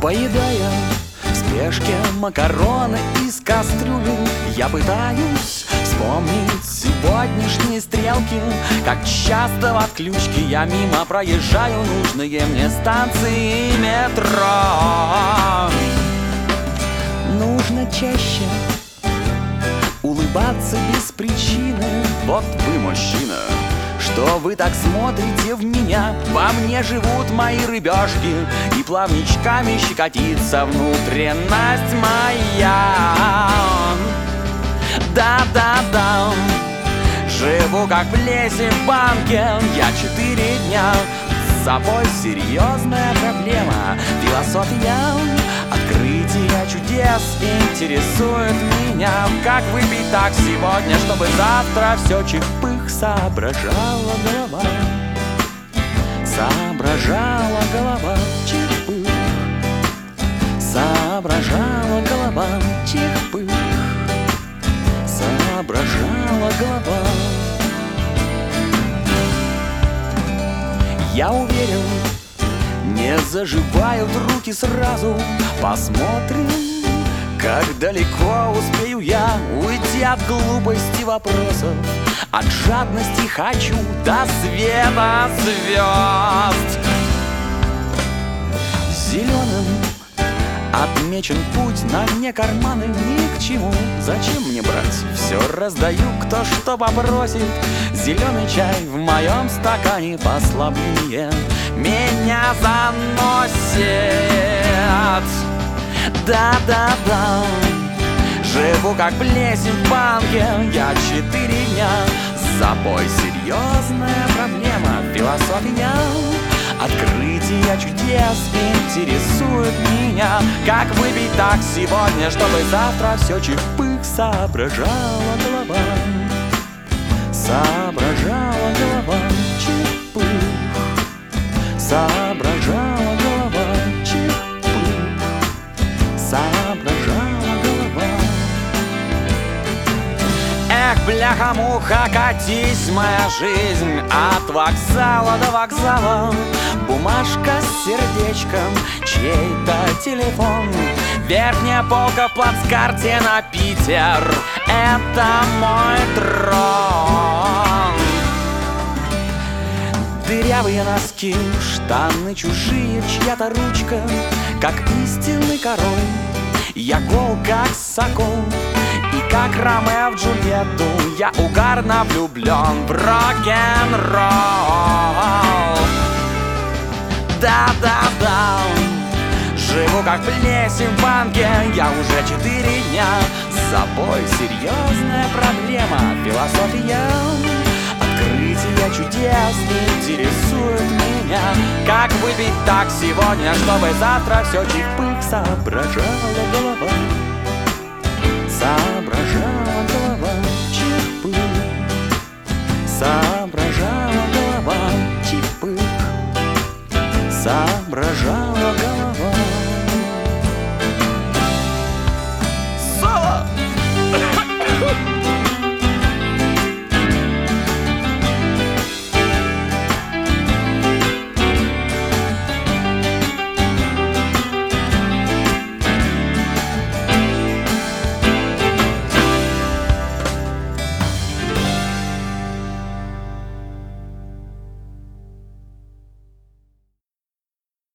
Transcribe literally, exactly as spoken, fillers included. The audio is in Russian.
Поедая в спешке макароны из кастрюли, я пытаюсь вспомнить сегодняшние стрелки. Как часто в отключке я мимо проезжаю нужные мне станции метро. Нужно чаще улыбаться без причины. Вот вы, мужчина, что вы так смотрите в меня? Во мне живут мои рыбешки, и плавничками щекотится внутренность моя. Да-да-да, живу как в лесе в банке. Я четыре дня, с собой серьезная проблема. Философия открытия чудес интересует меня. Как выпить так сегодня, чтобы завтра все чих-пых? Соображала голова, соображала голова, чих-пых. Соображала голова, чих-пых. Соображала голова. Я уверен, не заживают руки сразу. Посмотрим, как далеко успею я уйти от глупости вопросов. От жадности хочу до света звезд. Зеленым отмечен путь, на дне карманы ни к чему. Зачем мне брать? Все раздаю, кто что попросит. Зеленый чай в моем стакане, послабление меня заносит. Да-да-да, живу как в лесе в банке. Я четыре дня, с собой серьезная проблема. Философия открытия чудес интересует меня. Как выпить так сегодня, чтобы завтра все чих-пых? Соображала голова, соображала голова, чих-пых. Соображала голова, чих-пых. Соображала голова. Эх, бляха-муха, катись, моя жизнь от вокзала до вокзала. Бумажка с сердечком, чей-то телефон. Верхняя полка в плацкарте на Питер. Это мой трон. Дырявые носки, штаны чужие, чья-то ручка. Как истинный король, я гол, как сокол. И как Ромео в Джульетту, я угарно влюблен в рок-н-ролл. Да-да-да, живу как в лесе в банке. Я уже четыре дня, с собой серьезная проблема. Философия открытия чудес интересует меня. Как выпить так сегодня, чтобы завтра все чих-пых? Соображала голова, соображала голова, чих-пых. Соображала голова, чих-пых. Соображала